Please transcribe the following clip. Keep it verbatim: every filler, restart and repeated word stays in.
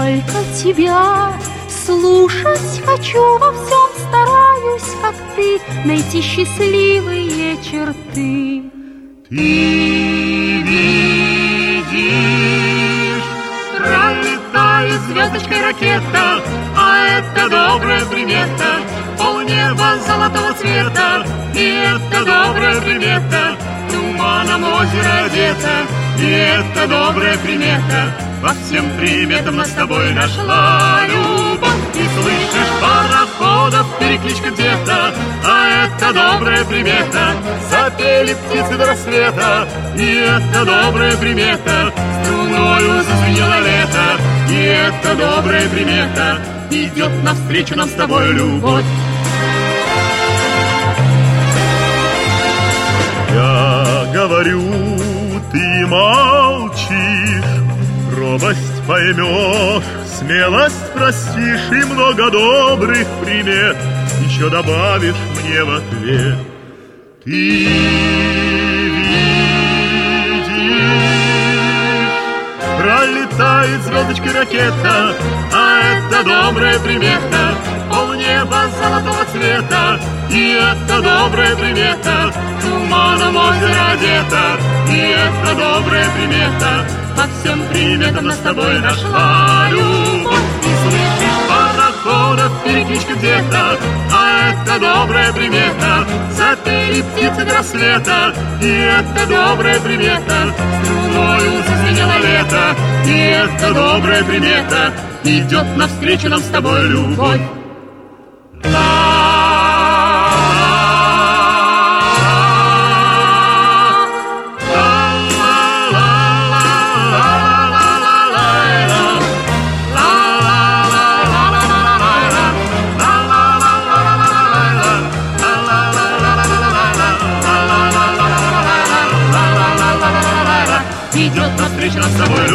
только тебя слушать хочу, во всем стараюсь, как ты, найти счастливые черты. Ты видишь, пролетает звездочкой ракета, а это добрая примета, полнеба золотого цвета, и это добрая примета, туманом озеро одето, и это добрая примета, по всем приметам нас с тобой нашла любовь. И слышишь, пароходов перекличка где-то, а это добрая примета, запели птицы до рассвета, и это добрая примета, струною зазвенело лето, и это добрая примета, идет навстречу нам с тобой любовь. Я говорю, ты молчишь, робость поймешь, смелость простишь и много добрых примет еще добавишь мне в ответ. Ты видишь, пролетает звездочкой ракета, а это добрая примета, полнеба золотого цвета, и это добрая примета, туманом озеро одето, и это добрая примета, по всем приметам нас с тобой нашла любовь. И слышишь, пароходов перекличка где-то, а это добрая примета, запели птицы до рассвета, и это добрая примета, струною зазвенело лето, и это добрая примета, идет навстречу нам с тобой любовь. Идет навстречу нам с тобой